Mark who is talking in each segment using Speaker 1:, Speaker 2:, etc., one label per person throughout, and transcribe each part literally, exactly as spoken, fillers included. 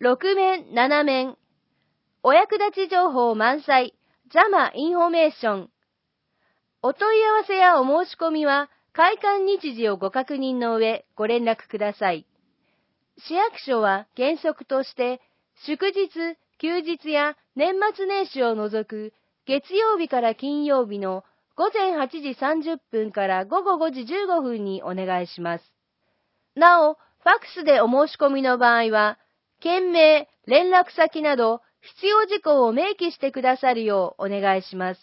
Speaker 1: ろく面、なな面。お役立ち情報満載。ザマインフォメーション。お問い合わせやお申し込みは、開館日時をご確認の上、ご連絡ください。市役所は原則として、祝日、休日や年末年始を除く月曜日から金曜日のごぜんはちじさんじゅっぷんからごごごじじゅうごふんにお願いします。なお、ファックスでお申し込みの場合は、件名、連絡先など必要事項を明記してくださるようお願いします。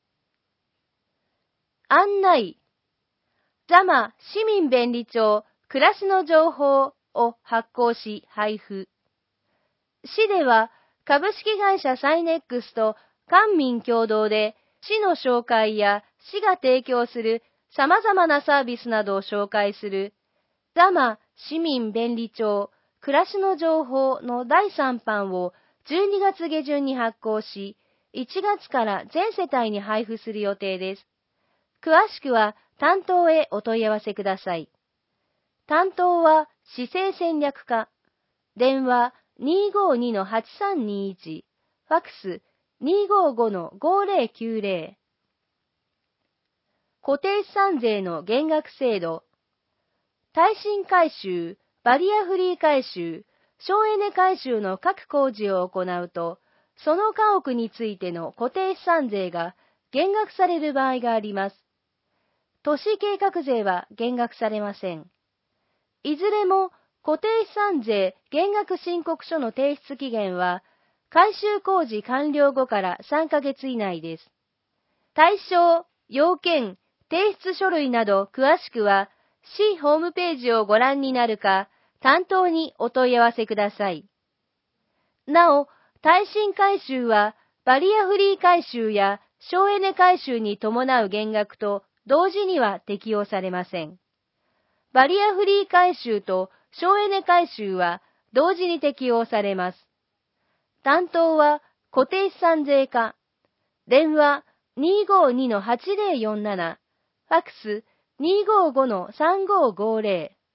Speaker 1: 案内。ザマ市民便利帳暮らしの情報を発行し配布。市では株式会社サイネックスと官民共同で市の紹介や市が提供する様々なサービスなどを紹介するザマ市民便利帳暮らしの情報のだいさん版をじゅうにがつ下旬に発行し、いちがつから全世帯に配布する予定です。詳しくは担当へお問い合わせください。担当は市政戦略課。電話 にーごーにのはちさんにいち、ファックス にーごーごのごぜろきゅうぜろ。固定資産税の減額制度。耐震改修、バリアフリー改修、省エネ改修の各工事を行うと、その家屋についての固定資産税が減額される場合があります。都市計画税は減額されません。いずれも固定資産税減額申告書の提出期限は、改修工事完了後からさんかげつ以内です。対象、要件、提出書類など詳しくは、市ホームページをご覧になるか、担当にお問い合わせください。なお、耐震改修は、バリアフリー改修や省エネ改修に伴う減額と同時には適用されません。バリアフリー改修と省エネ改修は同時に適用されます。担当は固定資産税課。電話 にーごーにのはちぜろよんなな、ファックス にーごーごのさんごーごぜろ。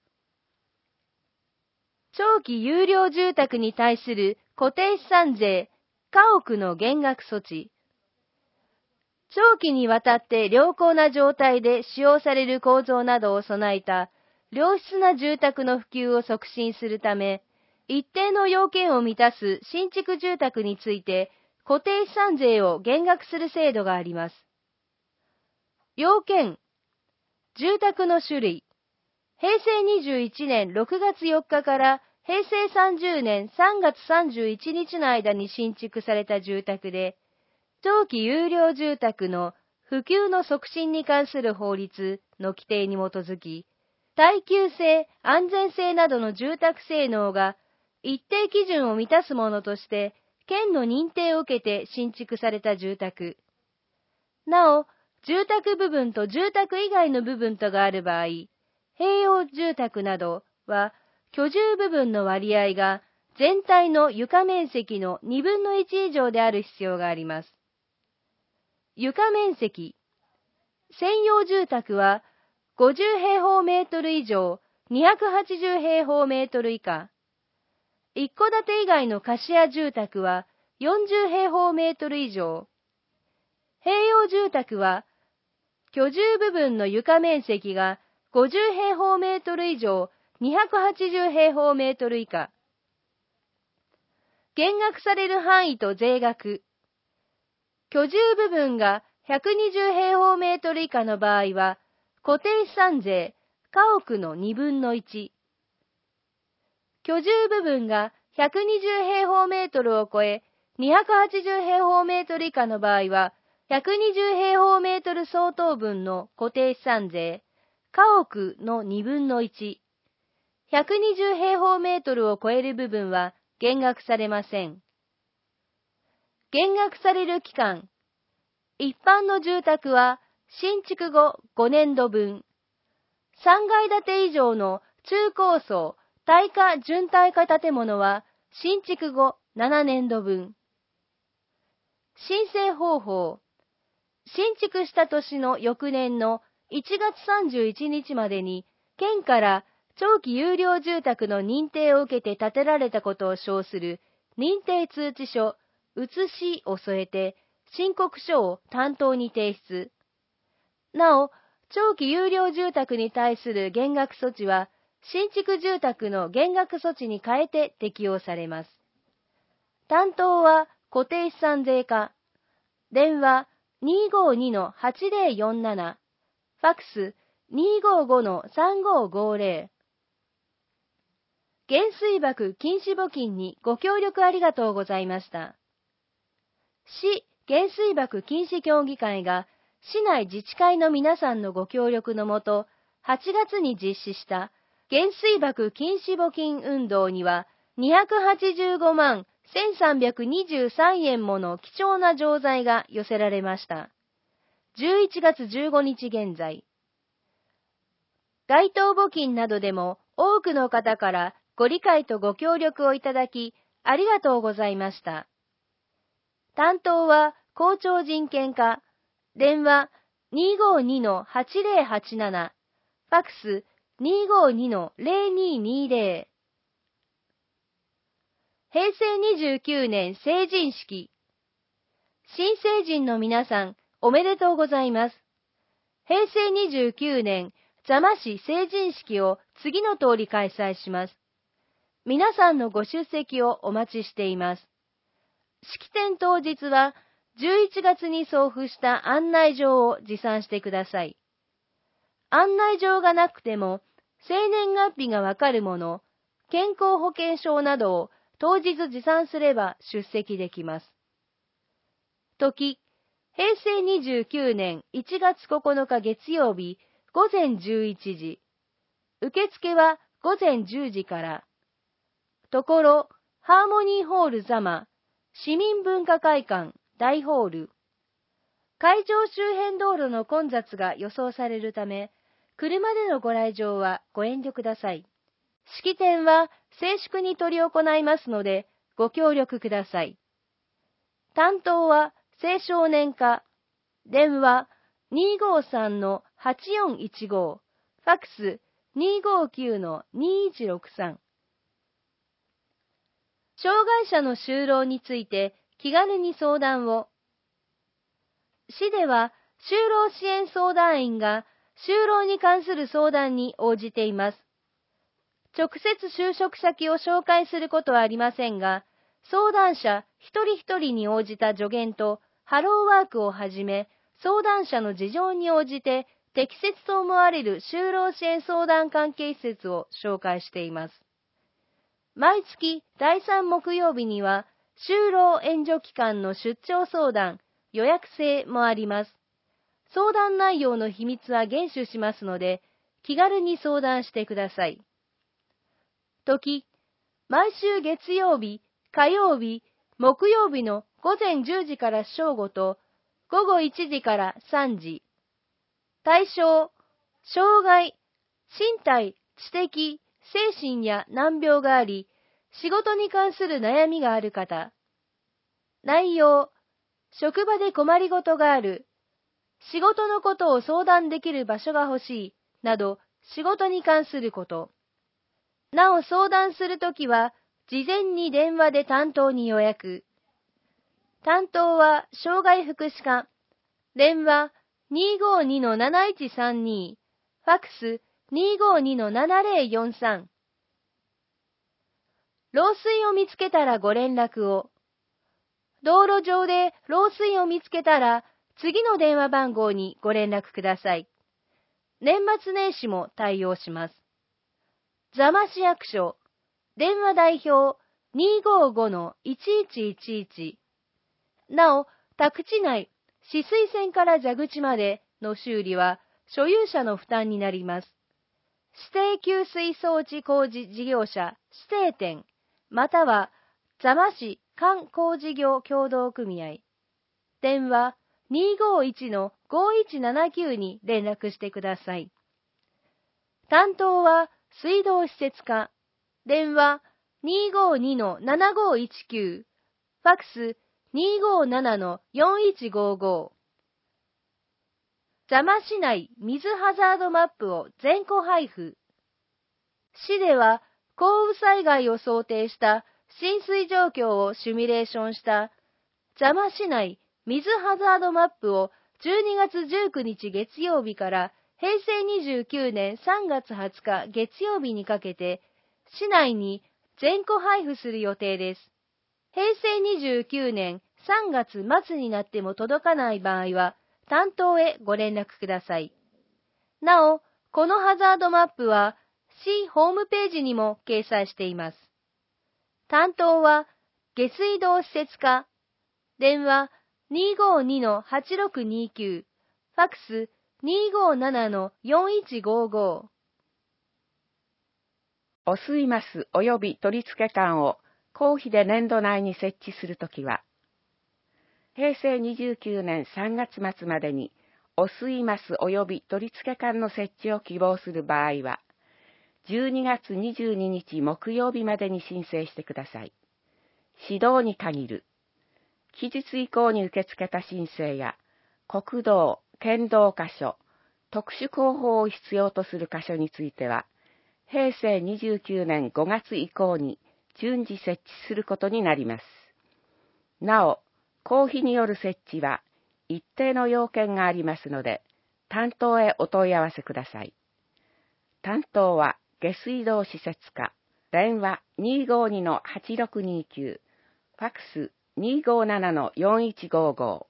Speaker 1: 長期有料住宅に対する固定資産税、家屋の減額措置。長期にわたって良好な状態で使用される構造などを備えた良質な住宅の普及を促進するため、一定の要件を満たす新築住宅について固定資産税を減額する制度があります。要件、住宅の種類、へいせいにじゅういちねんろくがつよっかからへいせいさんじゅうねんさんがつさんじゅういちにちの間に新築された住宅で、長期有料住宅の普及の促進に関する法律の規定に基づき、耐久性、安全性などの住宅性能が一定基準を満たすものとして、県の認定を受けて新築された住宅。なお、住宅部分と住宅以外の部分とがある場合、併用住宅などは居住部分の割合が全体の床面積のにぶんのいち以上である必要があります。床面積。専用住宅はごじゅうへいほうメートル以上、にひゃくはちじゅうへいほうメートル以下。一戸建て以外の貸家住宅はよんじゅうへいほうメートル以上。併用住宅は居住部分の床面積がごじゅうへいほうメートル以上、にひゃくはちじゅうへいほうメートル以下。減額される範囲と税額。居住部分がひゃくにじゅうへいほうメートル以下の場合は、固定資産税、家屋のにぶんのいち。居住部分がひゃくにじゅうへいほうメートルを超え、にひゃくはちじゅうへいほうメートル以下の場合は、ひゃくにじゅうへいほうメートル相当分の固定資産税、家屋のにぶんのいち。ひゃくにじゅうへいほうメートルを超える部分は減額されません。減額される期間。一般の住宅は新築後ごねんどぶん。さんがい建て以上の中高層、耐火準耐火建物は新築後ななねんどぶん。申請方法。新築した年の翌年のいちがつさんじゅういちにちまでに県から長期有料住宅の認定を受けて建てられたことを証する認定通知書、写しを添えて、申告書を担当に提出。なお、長期有料住宅に対する減額措置は、新築住宅の減額措置に変えて適用されます。担当は固定資産税課。電話 にーごーにのはちぜろよんなな、ファックス にーごーごのさんごーごーぜろ。減水爆禁止募金にご協力ありがとうございました。市減水爆禁止協議会が市内自治会の皆さんのご協力のもと、はちがつに実施した減水爆禁止募金運動にはにひゃくはちじゅうごまんせんさんびゃくにじゅうさんえんもの貴重な錠剤が寄せられました。じゅういちがつじゅうごにち現在。街頭募金などでも多くの方からご理解とご協力をいただきありがとうございました。担当は校長人権課、電話 にーごーにのはちぜろはちなな、ファックス にーごーにのぜろにーにーぜろ。平成にじゅうきゅうねん成人式。新成人の皆さん、おめでとうございます。平成にじゅうきゅうねん座間市成人式を次の通り開催します。皆さんのご出席をお待ちしています。式典当日はじゅういちがつに送付した案内状を持参してください。案内状がなくても、生年月日がわかるもの、健康保険証などを当日持参すれば出席できます。時、平成にじゅうきゅうねんいちがつここのか月曜日ごぜんじゅういちじ。受付はごぜんじゅうじから。ところ、ハーモニーホール座間、市民文化会館大ホール。会場周辺道路の混雑が予想されるため、車でのご来場はご遠慮ください。式典は静粛に執り行いますので、ご協力ください。担当は青少年課、電話 にーごーさんのはちよんいちご、ファックス にーごーきゅうのにいちろくさん。障害者の就労について気軽に相談を。市では就労支援相談員が就労に関する相談に応じています。直接就職先を紹介することはありませんが、相談者一人一人に応じた助言とハローワークをはじめ、相談者の事情に応じて適切と思われる就労支援相談関係施設を紹介しています。毎月だいさん木曜日には、就労援助機関の出張相談、予約制もあります。相談内容の秘密は厳守しますので、気軽に相談してください。時、毎週月曜日、火曜日、木曜日のごぜんじゅうじから正午と、ごごいちじからさんじ。対象、障害、身体、知的、精神や難病があり、仕事に関する悩みがある方。内容、職場で困りごとがある、仕事のことを相談できる場所が欲しい、など仕事に関すること。なお相談するときは、事前に電話で担当に予約。担当は障害福祉課。電話 にーごーにのなないちさんに、ファックス にーごーにのななぜろよんさん。漏水を見つけたらご連絡を。道路上で漏水を見つけたら、次の電話番号にご連絡ください。年末年始も対応します。座間市役所、電話代表 にーごーごのいちいちいちいち。なお、宅地内、止水線から蛇口までの修理は所有者の負担になります。指定給水装置工事事業者指定店、または座間市管工事業協同組合。電話 にーごーいちのごいちななきゅう に連絡してください。担当は水道施設課。電話 にーごーにのななごーいちきゅう。ファックス にーごーななのよんいちごーごー。座間市内水ハザードマップを全戸配布。 市では降雨災害を想定した浸水状況をシミュレーションした座間市内水ハザードマップをじゅうにがつじゅうくにち月曜日からへいせいにじゅうきゅうねんさんがつはつか月曜日にかけて市内に全戸配布する予定です。へいせいにじゅうきゅうねんさんがつまつになっても届かない場合は担当へご連絡ください。なお、このハザードマップは市ホームページにも掲載しています。担当は下水道施設課、電話 にーごーにのはちろくにーきゅう、ファックス にーごーななのよんいちごーごー。
Speaker 2: 汚水マス及び取付管を公費で年度内に設置するときは、へいせいにじゅうきゅうねんさんがつまつまでに汚水マス及び取付管の設置を希望する場合は、じゅうにがつにじゅうににち木曜日までに申請してください。指導に限る。期日以降に受け付けた申請や、国道、県道箇所、特殊広報を必要とする箇所については、へいせいにじゅうきゅうねんごがつ以降に順次設置することになります。なお、公費による設置は一定の要件がありますので、担当へお問い合わせください。担当は下水道施設課、電話 にーごーにのはちろくにーきゅう、ファックス にーごーななのよんいちごーご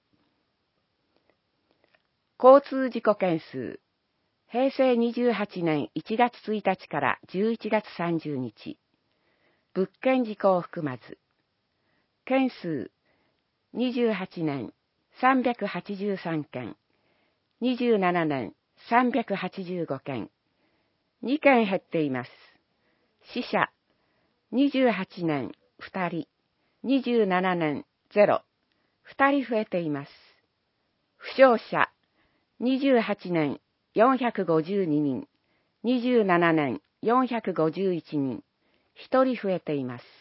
Speaker 2: ー。交通事故件数、へいせいにじゅうはちねんいちがつついたちからじゅういちがつさんじゅうにち、物件事故を含まず、件数、にじゅうはちねんさんびゃくはちじゅうさんけん、にじゅうななねんさんびゃくはちじゅうごけん、にけん減っています。死者、にじゅうはちねんふたり、にじゅうななねんゼロ、ふたり増えています。負傷者、にじゅうはちねんよんひゃくごじゅうににん、にじゅうななねんよんひゃくごじゅういちにん、ひとり増えています。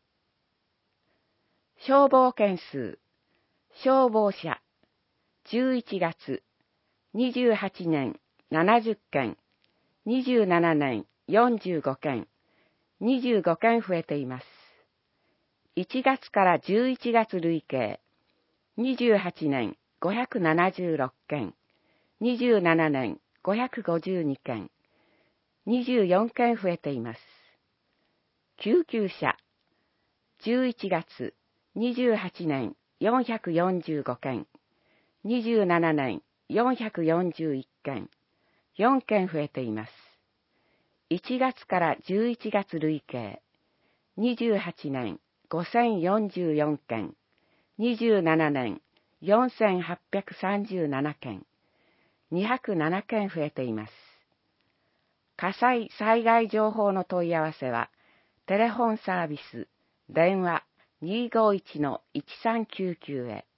Speaker 2: 消防件数、消防車、じゅういちがつ、にじゅうはちねんななじゅっけん、にじゅうななねんよんじゅうごけん、にじゅうごけん増えています。いちがつからじゅういちがつ累計、にじゅうはちねんごひゃくななじゅうろっけん、にじゅうななねんごひゃくごじゅうにけん、にじゅうよんけん増えています。救急車、じゅういちがつ、にじゅうはちねんよんひゃくよんじゅうごけん、にじゅうななねんよんひゃくよんじゅういっけん、よんけん増えています。いちがつからじゅういちがつ累計、にじゅうはちねんごせんよんじゅうよんけん、にじゅうななねんよんせんはっぴゃくさんじゅうななけん、にひゃくななけん増えています。火災災害情報の問い合わせは、テレフォンサービス、電話 にーごーいちのいちさんきゅうきゅう へ。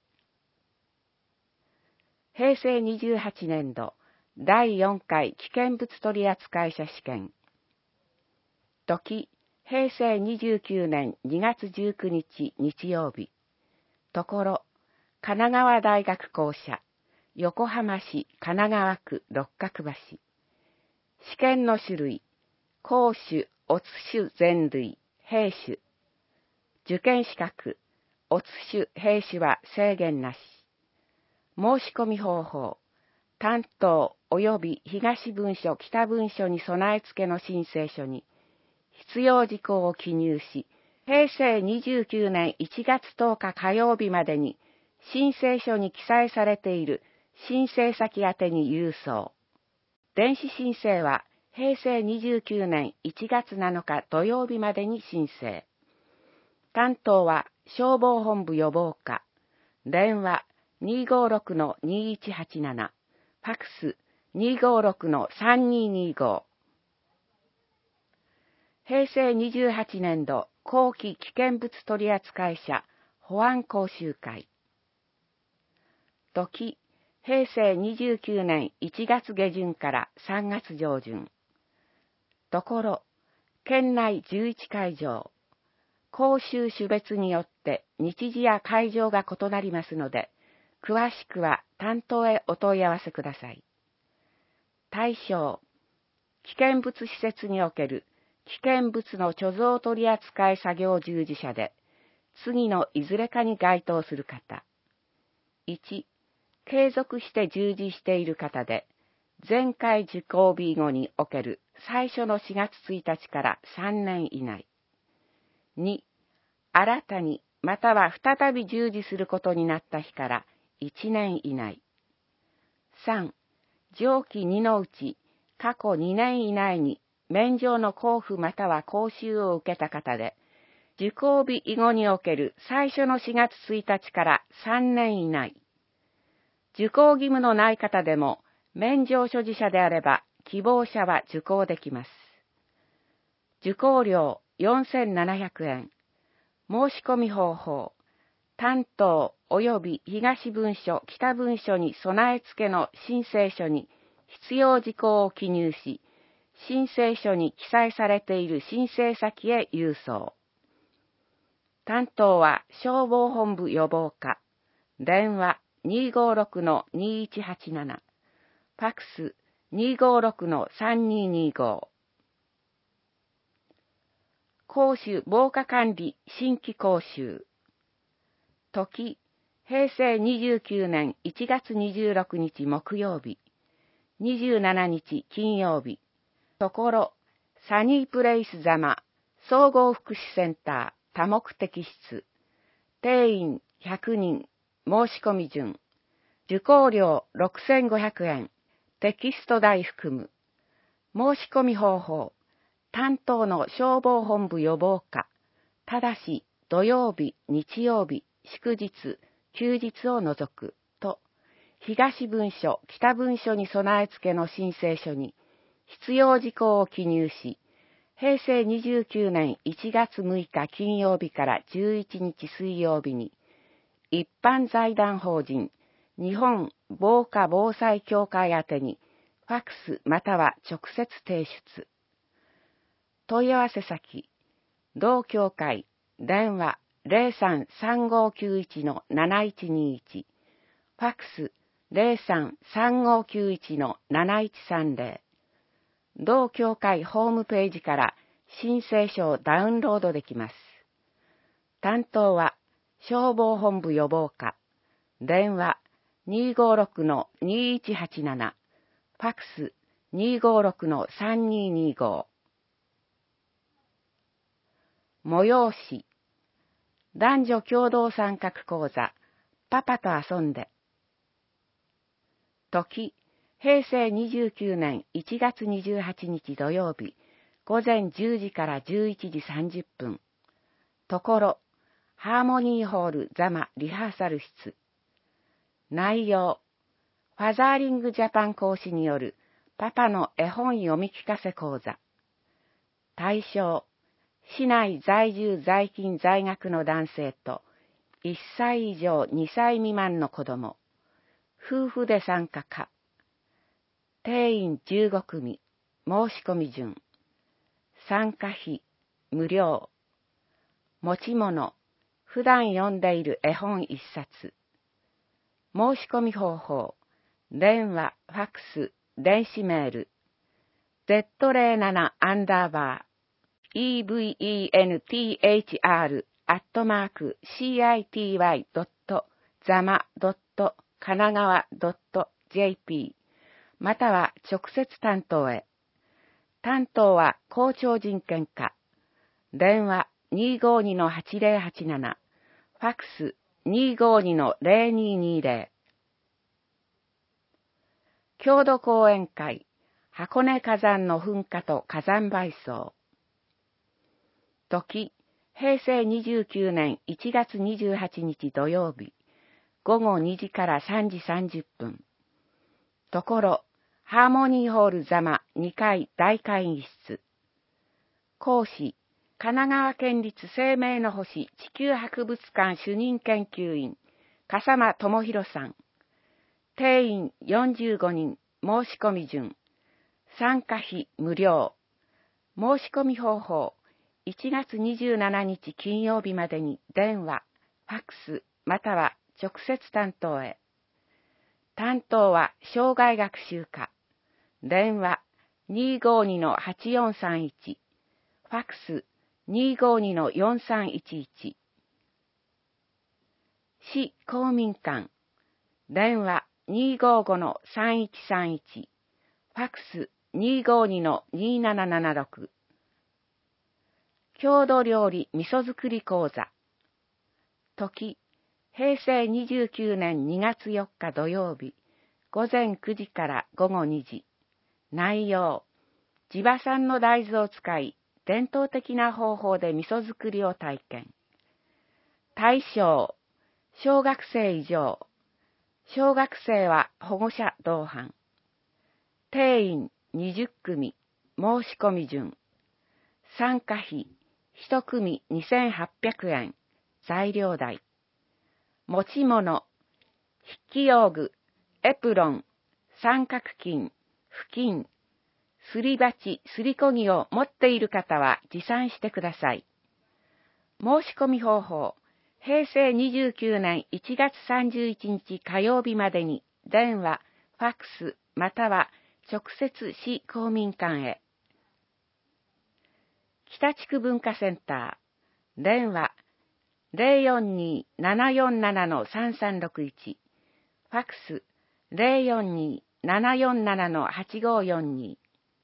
Speaker 2: へいせいにじゅうはちねんどだいよんかい危険物取扱者試験。時、へいせいにじゅうきゅうねんにがつじゅうくにち日曜日。ところ、神奈川大学校舎、横浜市神奈川区六角橋。試験の種類、公種、乙種全類、兵種。受験資格、乙種、兵種は制限なし。申し込み方法、担当及び東文書北文書に備え付けの申請書に、必要事項を記入し、へいせいにじゅうきゅうねんいちがつとおか火曜日までに申請書に記載されている申請先宛てに郵送。電子申請はへいせいにじゅうきゅうねんいちがつなのか土曜日までに申請。担当は消防本部予防課。電話 にーごーろくのにーいちはちなな、ファックス にーごーろくのさんにーにーご。へいせいにじゅうはちねんど後期危険物取扱者保安講習会。時、へいせいにじゅうきゅうねんいちがつげじゅんからさんがつじょうじゅん。ところ、県内じゅういちかいじょう。講習種別によって日時や会場が異なりますので、詳しくは担当へお問い合わせください。対象、危険物施設における危険物の貯蔵取扱作業従事者で、次のいずれかに該当する方。いち、継続して従事している方で、前回受講日後における最初のしがつついたちからさんねん以内。に、新たにまたは再び従事することになった日からいちねん以内。さん、上記にのうち過去にねん以内に免状の交付または講習を受けた方で、受講日以後における最初のしがつついたちからさんねん以内。受講義務のない方でも、免状所持者であれば、希望者は受講できます。受講料よんせんななひゃくえん。申し込み方法。担当及び東文書、北文書に備え付けの申請書に必要事項を記入し、申請書に記載されている申請先へ郵送。担当は消防本部予防課。電話 にーごーろくのにーいちはちなな。ファックス にーごーろくのさんにーにーご。講習防火管理新規講習。時、へいせいにじゅうきゅうねんいちがつにじゅうろくにち木曜日、にじゅうしちにち金曜日。ところ、サニープレイス座間、総合福祉センター多目的室。定員ひゃくにん、申し込み順。受講料ろくせんごひゃくえん、テキスト代含む。申し込み方法。担当の消防本部予防課。ただし、土曜日、日曜日、祝日、休日を除く、と、東文書、北文書に備え付けの申請書に、必要事項を記入し、へいせいにじゅうきゅうねんいちがつむいか金曜日からじゅういちにち水曜日に、一般財団法人、日本防火防災協会宛てに、ファックスまたは直接提出。問い合わせ先、同協会、電話 ゼロさん さんごーきゅういち のなないちにいち、ファックス ゼロさん さんごーきゅういち のなないちさんぜろ。同協会ホームページから申請書をダウンロードできます。担当は消防本部予防課、電話 にーごーろくのにーいちはちなな、ファックス にーごーろくのさんにーにーご。催し、男女共同参画講座、パパと遊んで。時、へいせいにじゅうきゅうねんいちがつにじゅうはちにち土曜日、ごぜんじゅうじからじゅういちじさんじゅっぷん。ところ、ハーモニーホール座間リハーサル室。内容、ファザーリングジャパン講師によるパパの絵本読み聞かせ講座。対象、市内在住在勤在学の男性といっさい以上にさい未満の子供、夫婦で参加か。定員じゅうごくみ、申し込み順。参加費、無料。持ち物、普段読んでいる絵本一冊。申し込み方法、電話、ファックス、電子メール。ゼットゼロなな アンダーバー。イーブイイーエヌティーエイチアール アットマーク シーアイティーワイ ドット ザマ ドット 神奈川 ドット ジェーピー または直接担当へ。担当は校長人権課。電話 にーごーにのはちぜろはちなな、ファックス にーごーにのゼロにーにーゼロ。郷土講演会、箱根火山の噴火と火山灰層。時、へいせいにじゅうきゅうねんいちがつにじゅうはちにち土曜日、ごごにじからさんじさんじゅっぷん。ところ、ハーモニーホール座間にかい大会議室。講師、神奈川県立生命の星地球博物館主任研究員、笠間智博さん。定員よんじゅうごにん、申し込み順。参加費無料。申し込み方法、いちがつにじゅうしちにち金曜日までに電話、ファックス、または直接担当へ。担当は生涯学習課。電話 にーごーにのはちよんさんいち、 ファックス にーごーにのよんさんいちいち。市公民館、電話 にーごーごのさんいちさんいち、ファックス にーごーにのにーななななろく。郷土料理味噌作り講座。時、へいせいにじゅうきゅうねんにがつよっか土曜日、午前くじから午後にじ。内容、地場産の大豆を使い、伝統的な方法で味噌作りを体験。対象、小学生以上。小学生は保護者同伴。定員にじゅっくみ、申し込み順。参加費、いちくみにせんはっぴゃくえん、材料代。持ち物、筆記用具、エプロン、三角巾、布巾、すり鉢、すりこぎを持っている方は持参してください。申し込み方法、へいせいにじゅうきゅうねんいちがつさんじゅういちにち火曜日までに電話、ファックスまたは直接市公民館へ。北地区文化センター、電話 ゼロよんにーななよんななのさんさんろくいち、ファックス ゼロよんにーななよんななのはちごーよんに。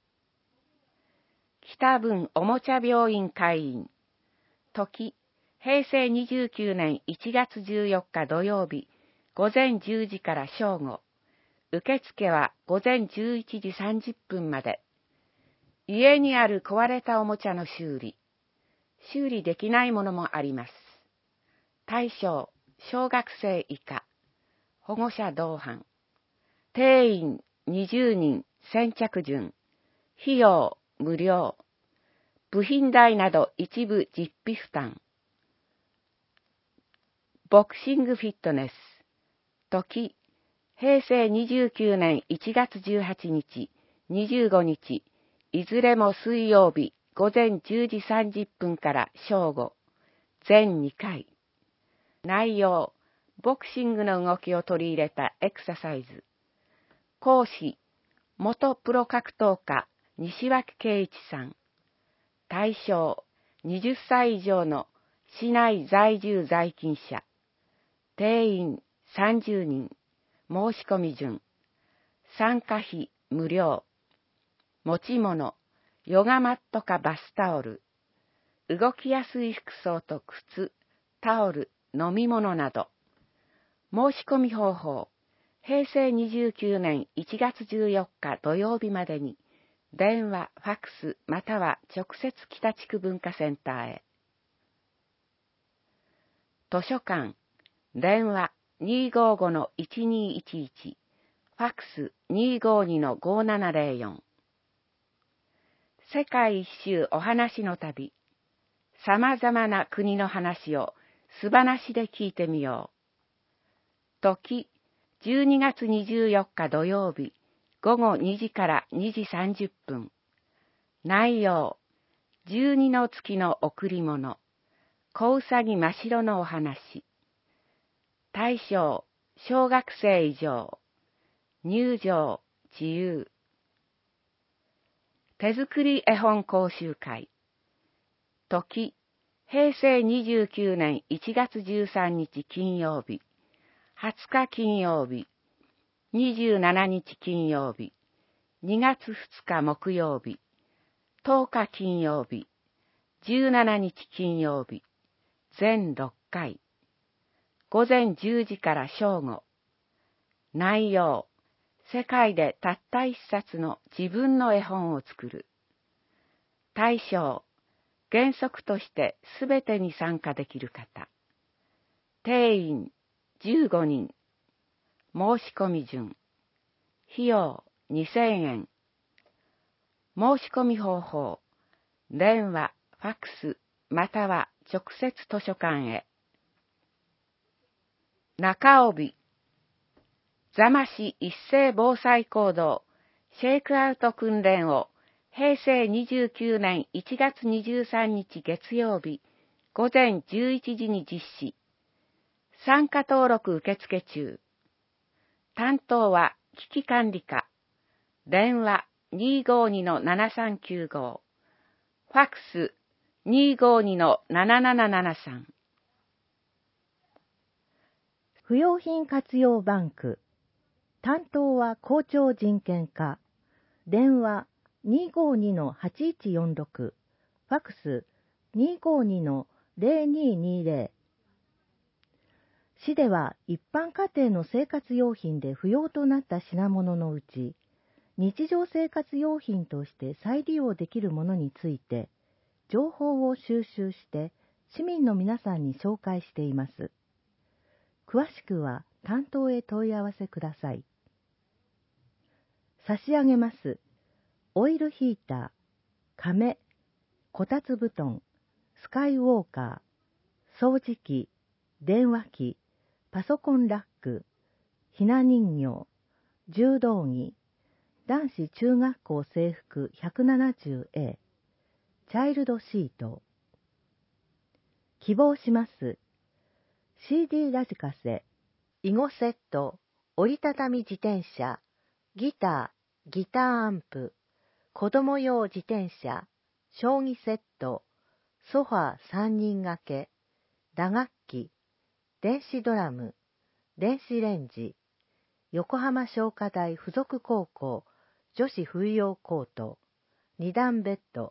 Speaker 2: 北文おもちゃ病院会員。時、へいせいにじゅうきゅうねんいちがつじゅうよっか土曜日、午前じゅうじから正午。受付は午前じゅういちじさんじゅっぷんまで。家にある壊れたおもちゃの修理。修理できないものもあります。対象、小学生以下。保護者同伴。定員にじゅうにん、先着順。費用無料。部品代など一部実費負担。ボクシングフィットネス。時、へいせいにじゅうきゅうねんいちがつじゅうはちにち、にじゅうごにち、いずれも水曜日午前じゅうじさんじゅっぷんから正午。全にかい。内容、ボクシングの動きを取り入れたエクササイズ。講師、元プロ格闘家西脇圭一さん。対象、はたち以上の市内在住在勤者。定員さんじゅうにん。申し込み順。参加費無料。持ち物、ヨガマットかバスタオル。動きやすい服装と靴、タオル、飲み物など。申し込み方法、へいせいにじゅうきゅうねんいちがつじゅうよっか土曜日までに、電話、ファックスまたは直接北地区文化センターへ。図書館、電話 にーごーごのいちにーいちいち、ファックス にーごーにのごーななゼロよん。世界一周お話の旅。様々な国の話を素話で聞いてみよう。時、じゅうにがつにじゅうよっか土曜日、午後にじからにじさんじゅっぷん。内容、じゅうにの月の贈り物、小うさぎ真白のお話。対象、小学生以上。入場、自由。手作り絵本講習会。時、へいせいにじゅうきゅうねんいちがつじゅうさんにち金曜日、はつか金曜日、にじゅうしちにち金曜日、にがつふつか木曜日、とおか金曜日、じゅうしちにち金曜日、全ろっかい。午前じゅうじから正午。内容、世界でたった一冊の自分の絵本を作る。対象、原則としてすべてに参加できる方。定員じゅうごにん。申し込み順。費用にせんえん。申し込み方法、電話、ファックスまたは直接図書館へ。中帯、座間市一斉防災行動シェイクアウト訓練をへいせいにじゅうきゅうねんいちがつにじゅうさんにち月曜日午前じゅういちじに実施。参加登録受付中。担当は危機管理課。電話 にーごーにのななさんきゅうご。フファックス にーごーにのななななななさん。
Speaker 3: 不用品活用バンク。担当は校長人権課。電話 にーごーにのはちいちよんろく。ファックス にーごーにのぜろにーにーぜろ。市では一般家庭の生活用品で不要となった品物のうち、日常生活用品として再利用できるものについて、情報を収集して市民の皆さんに紹介しています。詳しくは担当へ問い合わせください。差し上げます。オイルヒーター、亀、こたつ布団、スカイウォーカー、掃除機、電話機、パソコンラック、ひな人形、柔道着、男子中学校制服 ひゃくななじゅうエー、チャイルドシート。希望します。シーディー ラジカセ、囲碁セット、折りたたみ自転車、ギター、ギターアンプ、子供用自転車、将棋セット、ソファーさんにん掛け、打楽器、電子ドラム、電子レンジ、横浜商科大附属高校女子冬用コート、二段ベッド。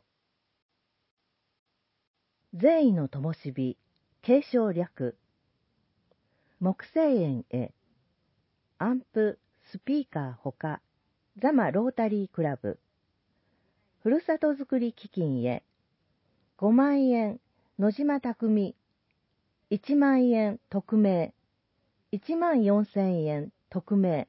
Speaker 3: 善意の灯火、継承略。木製園へ、アンプ、スピーカーほか、座間ロータリークラブ。ふるさとづくり基金へ、ごまんえん、野島匠、いちまんえん匿名、いちまんよんせんえん匿名。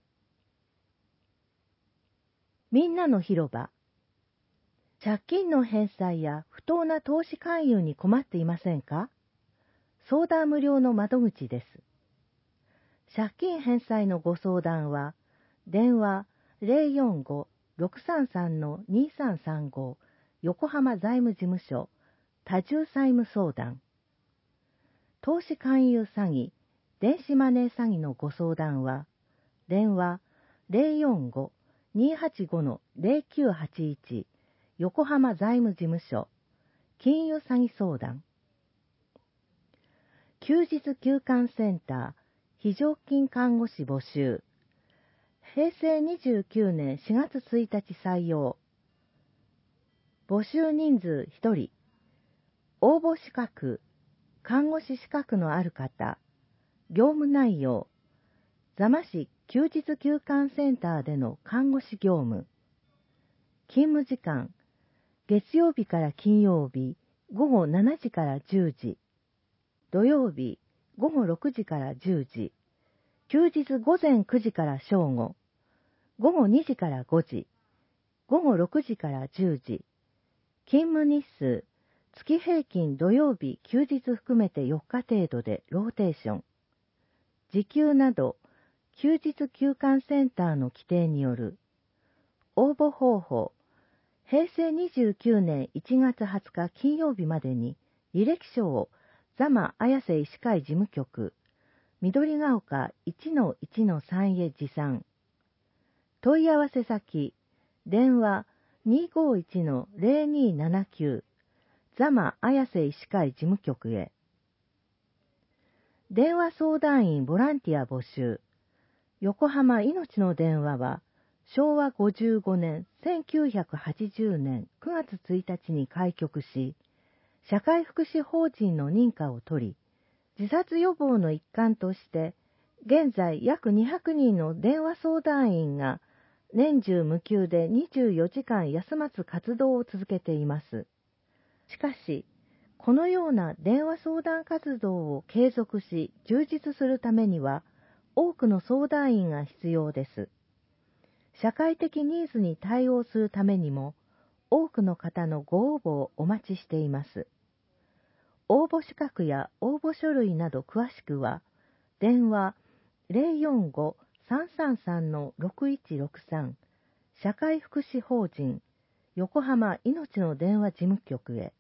Speaker 3: みんなの広場。借金の返済や不当な投資勧誘に困っていませんか？相談無料の窓口です。借金返済のご相談は、電話 ゼロよんご ろくさんさん にさんさんご 横浜財務事務所多重債務相談。投資勧誘詐欺、電子マネー詐欺のご相談は、電話 ゼロよんご にーはちご ゼロきゅうはちいち 横浜財務事務所金融詐欺相談。休日休館センター非常勤看護師募集。へいせいにじゅうきゅうねんしがつついたち採用。募集人数ひとり。応募資格、看護師資格のある方。業務内容、座間市休日休館センターでの看護師業務。勤務時間、月曜日から金曜日、ごごしちじからじゅうじ。土曜日、ごごろくじからじゅうじ。休日ごぜんくじから正午。ごごにじからごじ。ごごろくじからじゅうじ。勤務日数、月平均土曜日休日含めてよっか程度でローテーション。時給など、休日休館センターの規定による。応募方法、へいせいにじゅうきゅうねんいちがつはつか金曜日までに履歴書を座間綾瀬医師会事務局、緑が丘 いちのいちのさん へ持参。問い合わせ先、電話 にーごーいちのぜろにーななきゅう、座間綾瀬医師会事務局へ。電話相談員ボランティア募集。横浜いのちの電話は、しょうわごじゅうごねんせんきゅうひゃくはちじゅうねんくがつついたちに開局し、社会福祉法人の認可を取り、自殺予防の一環として、現在約にひゃくにんの電話相談員が年中無休でにじゅうよじかん休まず活動を続けています。しかし、このような電話相談活動を継続し充実するためには、多くの相談員が必要です。社会的ニーズに対応するためにも、多くの方のご応募をお待ちしています。応募資格や応募書類など詳しくは、電話 ゼロよんご さんさんさん ろくいちろくさん 社会福祉法人横浜いのちの電話事務局へ。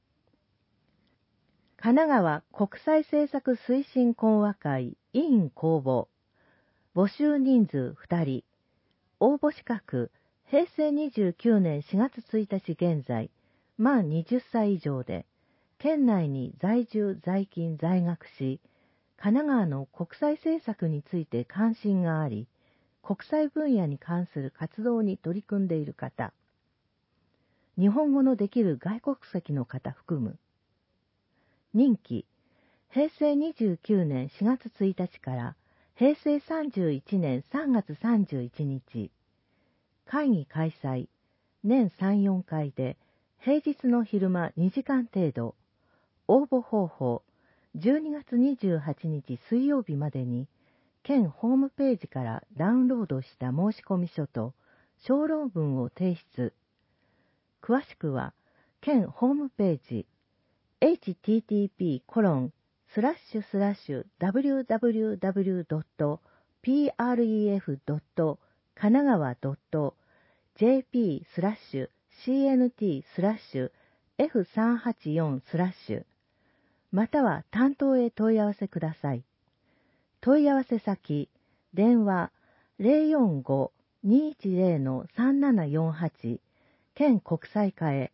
Speaker 3: 神奈川国際政策推進講和会委員公募。募集人数ふたり。応募資格、へいせいにじゅうきゅうねんしがつついたち現在、 満はたち以上で、県内に在住在勤在学し、神奈川の国際政策について関心があり、国際分野に関する活動に取り組んでいる方、日本語のできる外国籍の方含む。任期、へいせいにじゅうきゅうねんしがつついたちからへいせいさんじゅういちねんさんがつさんじゅういちにち。会議開催、年さん、よんかいで、平日の昼間にじかん程度。応募方法、じゅうにがつにじゅうはちにち水曜日までに、県ホームページからダウンロードした申込書と小論文を提出。詳しくは、県ホームページ、エイチティーティーピーコロンスラッシュスラッシュダブリューダブリューダブリュードットプレフドットかながわドットジェーピースラッシュシーエヌティースラッシュエフさんはちよんスラッシュまたは担当へ問い合わせください。問い合わせ先、電話 ゼロよんご にいちゼロ さんななよんはち 県国際課へ。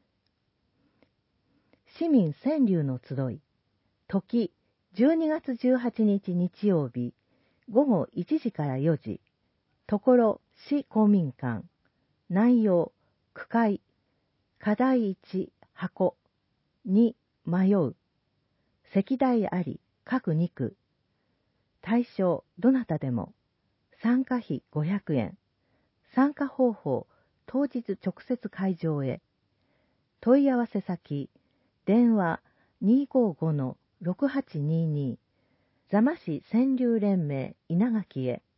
Speaker 3: 市民川柳の集い、時じゅうにがつじゅうはちにち日曜日、ごごいちじからよじ、ところ市公民館、内容、区会、課題いち、箱、に、迷う、席題あり、各にく、対象、どなたでも、参加費ごひゃくえん、参加方法、当日直接会場へ、問い合わせ先、電話 にーごーごのろくはちにーにー 座間市川柳連盟稲垣へ。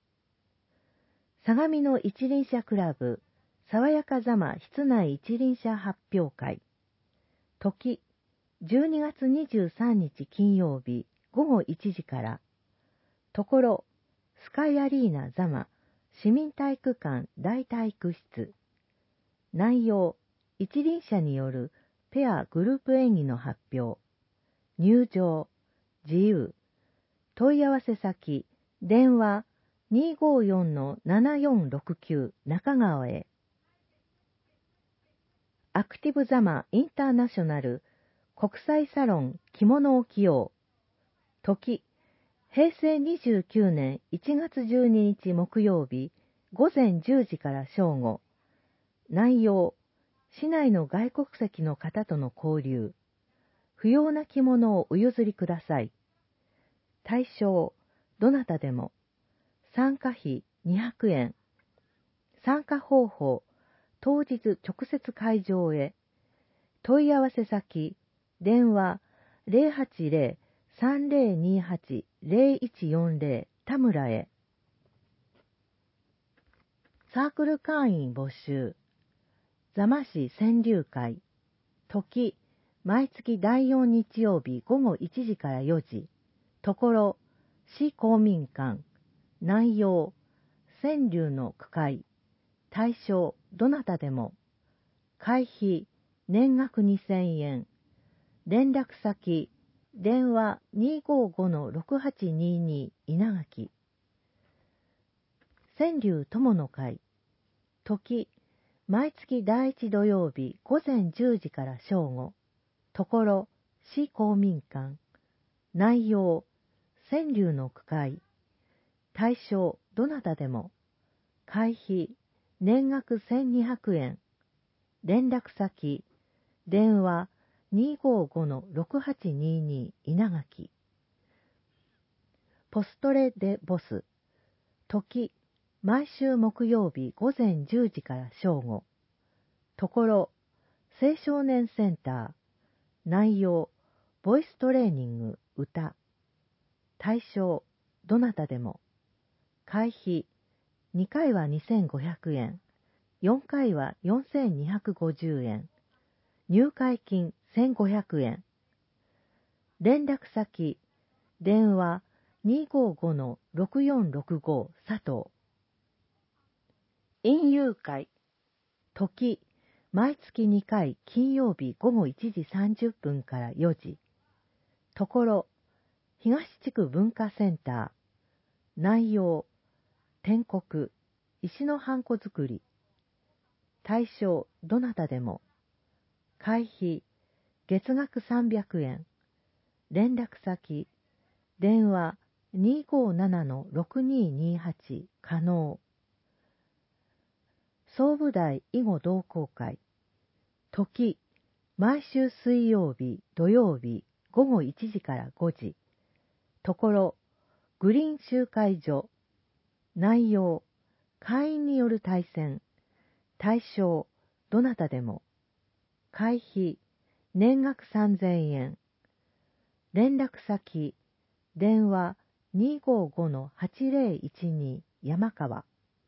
Speaker 3: 相模の一輪車クラブ爽やか座間室内一輪車発表会。時じゅうにがつにじゅうさんにち金曜日ごごいちじから。ところスカイアリーナ座間市民体育館大体育室。内容一輪車によるペアグループ演技の発表。入場自由。問い合わせ先電話 にーごーよんのななよんろくきゅう 中川へ。アクティブ座間インターナショナル国際サロン着物を着よう。時へいせいにじゅうきゅうねんいちがつじゅうににち木曜日ごぜんじゅうじから正午。内容市内の外国籍の方との交流。不要な着物をお譲りください。対象、どなたでも。参加費にひゃくえん。参加方法、当日直接会場へ。問い合わせ先、電話 ゼロはちゼロ さんゼロにはち ゼロいちよんゼロ 田村へ。サークル会員募集。座間市川柳会。時、毎月だいよん日曜日ごごいちじからよじ。ところ、市公民館。内容、川柳の句会。対象、どなたでも。会費、年額にせんえん。連絡先、電話 にーごーごのろくはちにーにー 稲垣。川柳友の会。時、毎月だいいち土曜日ごぜんじゅうじから正午。ところ、市公民館。内容、川柳の句会。対象、どなたでも。会費、年額せんにひゃくえん。連絡先、電話 にーごーごのろくはちにーにー 稲垣。ポストレデボス。時、毎週木曜日ごぜんじゅうじから正午。ところ、青少年センター。内容、ボイストレーニング、歌。対象、どなたでも。会費、にかいはにせんごひゃくえん。よんかいはよんせんにひゃくごじゅうえん。入会金せんごひゃくえん。連絡先、電話 にーごーごのろくよんろくご 佐藤。院遊会。時、毎月にかい金曜日ごごいちじさんじゅっぷんからよじ。ところ、東地区文化センター。内容、篆刻、石のハンコ作り。対象、どなたでも。 会費、月額さんびゃくえん。連絡先、電話 にーごーななのろくにーにーはち 可能。総武大囲碁同好会。時、毎週水曜日、土曜日、午後いちじからごじ。ところ、グリーン集会所。内容、会員による対戦。対象、どなたでも。会費、年額さんぜんえん。連絡先、電話 にーごーごのはちぜろいちに 山川。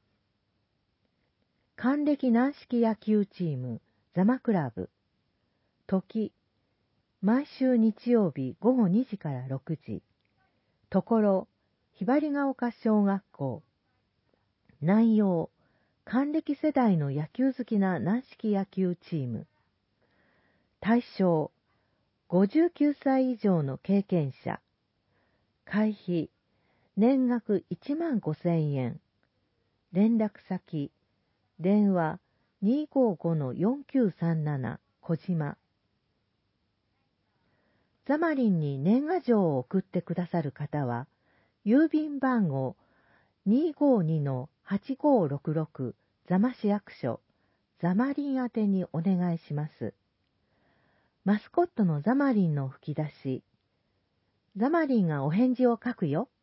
Speaker 3: 還暦軟式野球チーム、ザマクラブ。時、毎週日曜日午後にじからろくじ。ところ、ひばりが丘小学校。内容、還暦世代の野球好きな軟式野球チーム。対象、ごじゅうきゅうさい以上の経験者。会費、年額いちまんごせんえん。連絡先、電話 にーごーごのよんきゅうさんなな 小島。ザマリンに年賀状を送ってくださる方は、郵便番号 にーごーにのはちごーろくろく ザマ市役所、ザマリン宛てにお願いします。マスコットのザマリンの吹き出し。ザマリンがお返事を書くよ。